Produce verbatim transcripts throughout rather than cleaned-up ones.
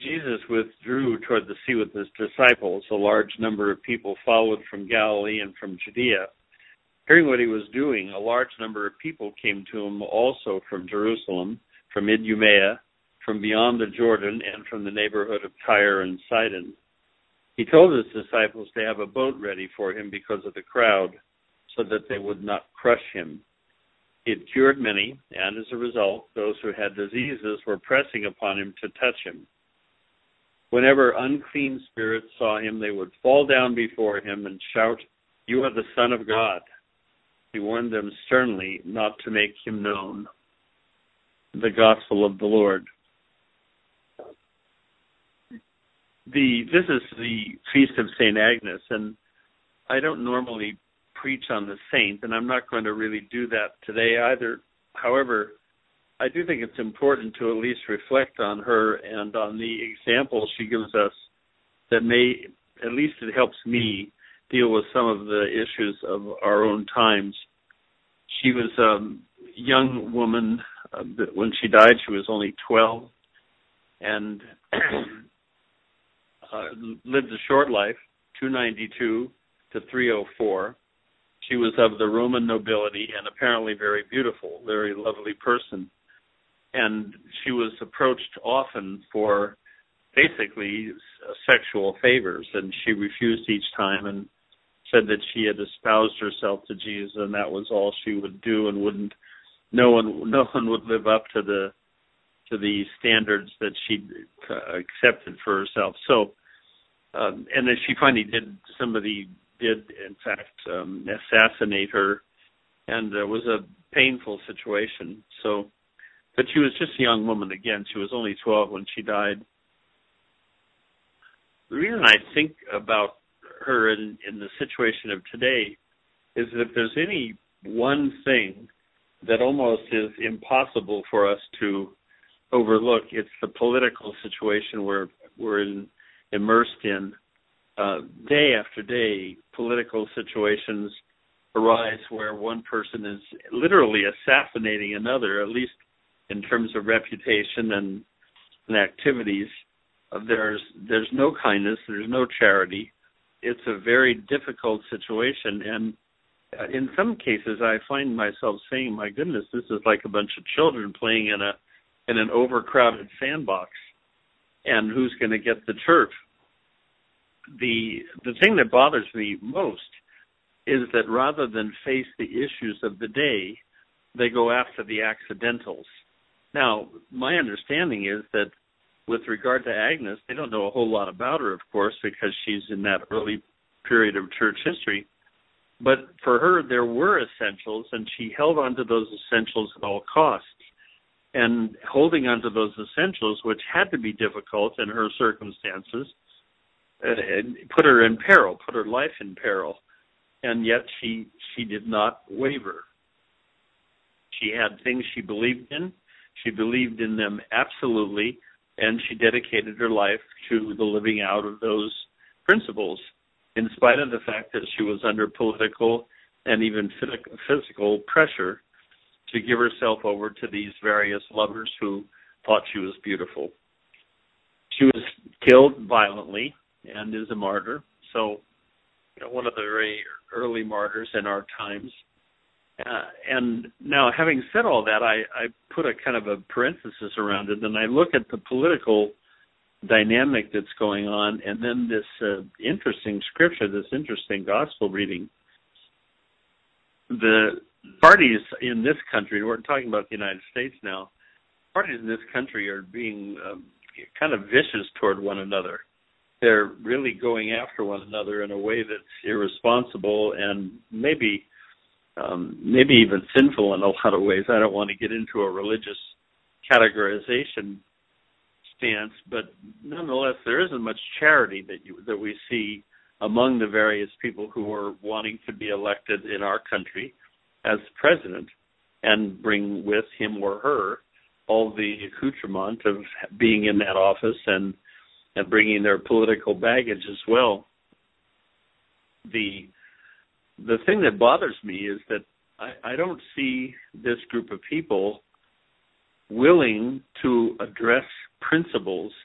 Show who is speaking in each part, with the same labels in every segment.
Speaker 1: Jesus withdrew toward the sea with his disciples. A large number of people followed from Galilee and from Judea. Hearing what he was doing, a large number of people came to him also from Jerusalem, from Idumea, from beyond the Jordan, and from the neighborhood of Tyre and Sidon. He told his disciples to have a boat ready for him because of the crowd, so that they would not crush him. He had cured many, and as a result, those who had diseases were pressing upon him to touch him. Whenever unclean spirits saw him, they would fall down before him and shout, "You are the Son of God." He warned them sternly not to make him known. The Gospel of the Lord. The This is the Feast of Saint Agnes, and I don't normally preach on the saint, and I'm not going to really do that today either. However, I do think it's important to at least reflect on her and on the example she gives us that may, at least it helps me deal with some of the issues of our own times. She was a young woman. Uh, when she died, she was only twelve and uh, lived a short life, two ninety-two to three oh four. She was of the Roman nobility and apparently very beautiful, very lovely person. And she was approached often for basically sexual favors, and she refused each time and said that she had espoused herself to Jesus, and that was all she would do, and wouldn't. No one, no one would live up to the to the standards that she accepted for herself. So, um, and then she finally did. Somebody did, in fact, um, assassinate her, and it was a painful situation. So, but she was just a young woman again. She was only twelve when she died. The reason I think about her in, in the situation of today is that if there's any one thing that almost is impossible for us to overlook, it's the political situation we're, we're in, immersed in. Uh, day after day, political situations arise where one person is literally assassinating another, at least in terms of reputation and, and activities. Uh, there's there's no kindness, there's no charity. It's a very difficult situation, and uh, in some cases, I find myself saying, "My goodness, this is like a bunch of children playing in a in an overcrowded sandbox, and who's going to get the turf?" The the thing that bothers me most is that rather than face the issues of the day, they go after the accidentals. Now, my understanding is that with regard to Agnes, they don't know a whole lot about her, of course, because she's in that early period of church history. But for her, there were essentials, and she held on to those essentials at all costs. And holding on to those essentials, which had to be difficult in her circumstances, uh, put her in peril, put her life in peril. And yet she she did not waver. She had things she believed in. She believed in them absolutely, and she dedicated her life to the living out of those principles, in spite of the fact that she was under political and even physical pressure to give herself over to these various lovers who thought she was beautiful. She was killed violently and is a martyr, so you know, one of the very early martyrs in our times. Uh, and now, having said all that, I, I put a kind of a parenthesis around it, and I look at the political dynamic that's going on, and then this uh, interesting scripture, this interesting gospel reading. The parties in this country, we're talking about the United States now, parties in this country are being um, kind of vicious toward one another. They're really going after one another in a way that's irresponsible and maybe um, maybe even sinful in a lot of ways. I don't want to get into a religious categorization stance, but nonetheless, there isn't much charity that you, that we see among the various people who are wanting to be elected in our country as president and bring with him or her all the accoutrement of being in that office and and bringing their political baggage as well. The the thing that bothers me is that I, I don't see this group of people willing to address principles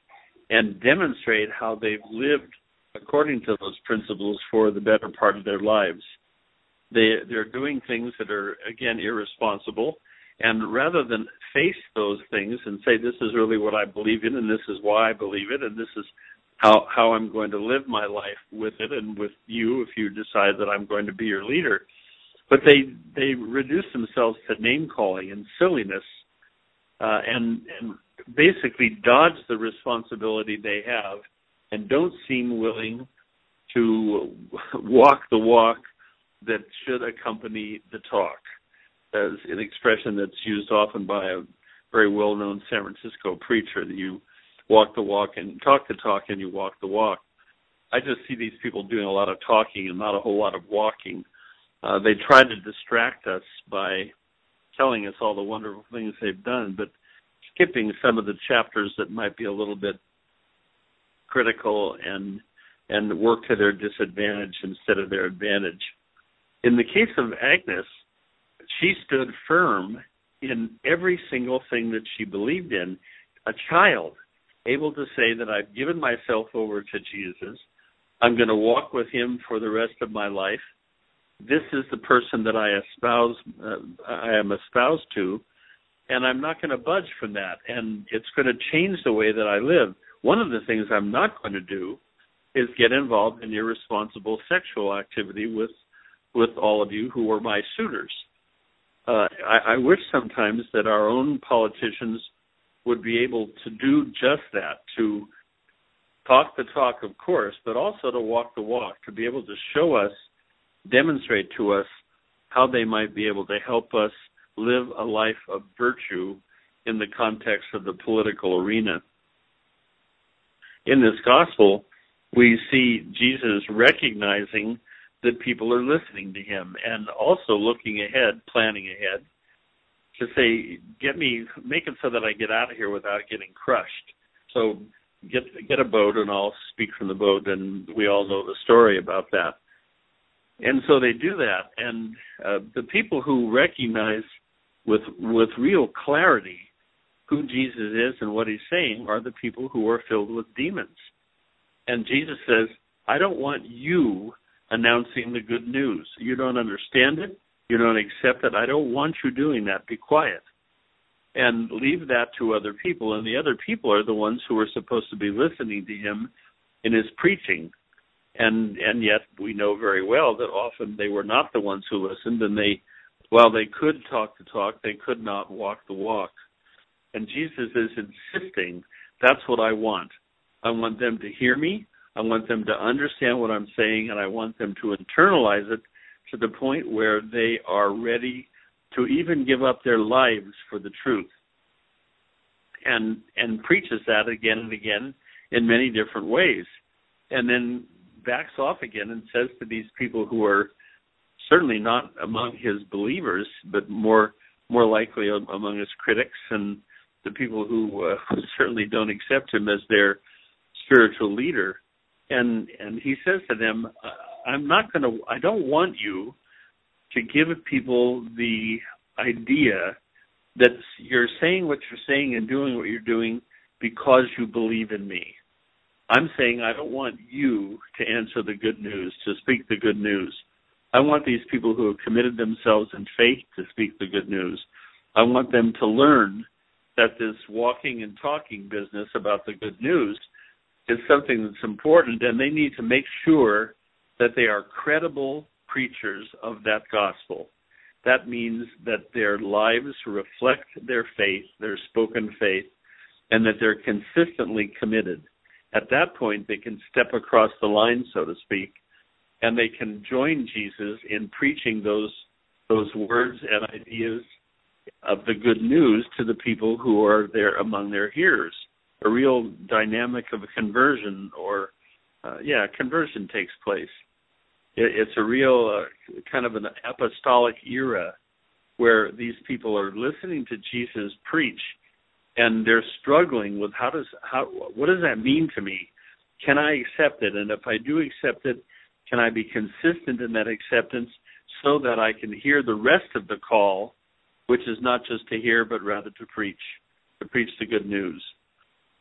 Speaker 1: and demonstrate how they've lived according to those principles for the better part of their lives. They, they're doing things that are, again, irresponsible, and rather than face those things and say, this is really what I believe in, and this is why I believe it, and this is how, how I'm going to live my life with it and with you if you decide that I'm going to be your leader. But they, they reduce themselves to name-calling and silliness uh, and, and basically dodge the responsibility they have and don't seem willing to walk the walk that should accompany the talk. As an expression that's used often by a very well-known San Francisco preacher, that you walk the walk and talk the talk and you walk the walk. I just see these people doing a lot of talking and not a whole lot of walking. Uh, they try to distract us by telling us all the wonderful things they've done, but skipping some of the chapters that might be a little bit critical and and work to their disadvantage instead of their advantage. In the case of Agnes, she stood firm in every single thing that she believed in, a child, able to say that I've given myself over to Jesus. I'm going to walk with him for the rest of my life. This is the person that I espouse, uh, I am espoused to, and I'm not going to budge from that. And it's going to change the way that I live. One of the things I'm not going to do is get involved in irresponsible sexual activity with with all of you who are my suitors. Uh, I, I wish sometimes that our own politicians would be able to do just that, to talk the talk, of course, but also to walk the walk, to be able to show us, demonstrate to us how they might be able to help us live a life of virtue in the context of the political arena. In this gospel, we see Jesus recognizing that people are listening to him and also looking ahead, planning ahead, to say, get me, make it so that I get out of here without getting crushed. So get get a boat and I'll speak from the boat, and we all know the story about that. And so they do that, and uh, the people who recognize with with real clarity who Jesus is and what he's saying are the people who are filled with demons. And Jesus says, I don't want you announcing the good news. You don't understand it. You don't accept it. I don't want you doing that. Be quiet. And leave that to other people. And the other people are the ones who are supposed to be listening to him in his preaching. And and yet we know very well that often they were not the ones who listened, and they, while they could talk the talk, they could not walk the walk. And Jesus is insisting, that's what I want. I want them to hear me. I want them to understand what I'm saying, and I want them to internalize it to the point where they are ready to even give up their lives for the truth. And and preaches that again and again in many different ways. And then backs off again and says to these people who are certainly not among his believers, but more more likely among his critics and the people who uh, certainly don't accept him as their spiritual leader. And and he says to them, I'm not going to, I don't want you to give people the idea that you're saying what you're saying and doing what you're doing because you believe in me. I'm saying I don't want you to answer the good news, to speak the good news. I want these people who have committed themselves in faith to speak the good news. I want them to learn that this walking and talking business about the good news is something that's important, and they need to make sure that they are credible preachers of that gospel. That means that their lives reflect their faith, their spoken faith, and that they're consistently committed. At that point, they can step across the line, so to speak, and they can join Jesus in preaching those those words and ideas of the good news to the people who are there among their hearers. A real dynamic of a conversion, or uh, yeah, conversion takes place. It, it's a real uh, kind of an apostolic era where these people are listening to Jesus preach, and they're struggling with how does how what does that mean to me? Can I accept it? And if I do accept it, can I be consistent in that acceptance so that I can hear the rest of the call, which is not just to hear but rather to preach, to preach the good news.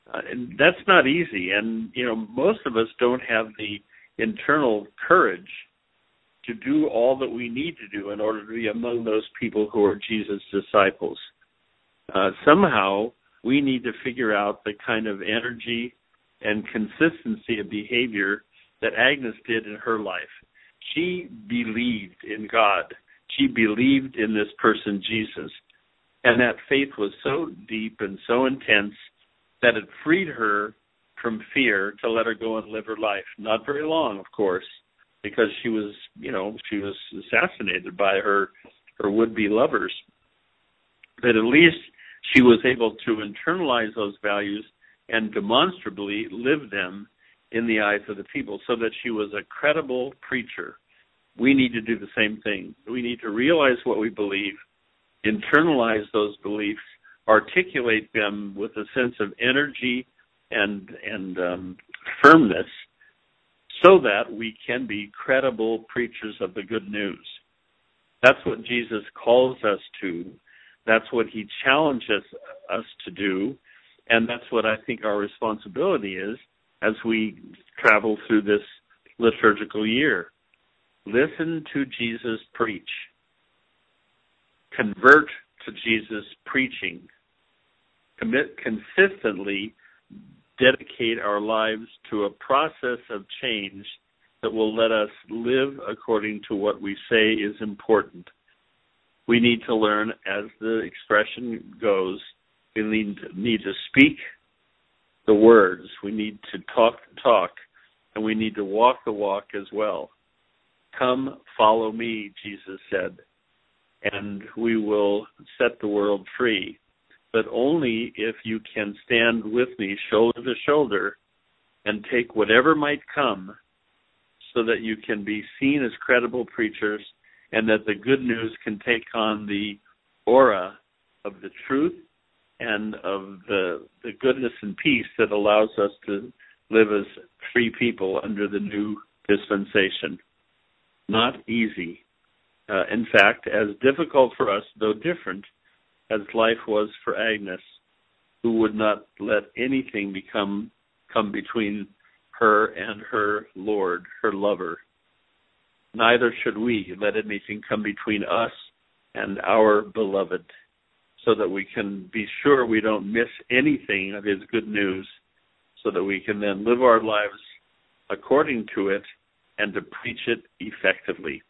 Speaker 1: Uh, and that's not easy. And, you know, most of us don't have the internal courage to do all that we need to do in order to be among those people who are Jesus' disciples. Uh, somehow, we need to figure out the kind of energy and consistency of behavior that Agnes did in her life. She believed in God. She believed in this person, Jesus. And that faith was so deep and so intense that it freed her from fear to let her go and live her life. Not very long, of course, because she was, you know, she was assassinated by her, her would-be lovers. But at least she was able to internalize those values and demonstrably live them in the eyes of the people, so that she was a credible preacher. We need to do the same thing. We need to realize what we believe, internalize those beliefs, articulate them with a sense of energy and and um, firmness, so that we can be credible preachers of the good news. That's what Jesus calls us to. That's what he challenges us to do, and that's what I think our responsibility is as we travel through this liturgical year. Listen to Jesus preach. Convert to Jesus preaching. Commit consistently, dedicate our lives to a process of change that will let us live according to what we say is important. We need to learn, as the expression goes, we need to, need to speak the words. We need to talk the talk, and we need to walk the walk as well. Come, follow me, Jesus said, and we will set the world free. But only if you can stand with me shoulder to shoulder and take whatever might come, so that you can be seen as credible preachers and that the good news can take on the aura of the truth and of the the goodness and peace that allows us to live as free people under the new dispensation. Not easy. Uh, in fact, as difficult for us, though different, as life was for Agnes, who would not let anything become come between her and her Lord, her lover. Neither should we let anything come between us and our beloved, so that we can be sure we don't miss anything of his good news, so that we can then live our lives according to it and to preach it effectively.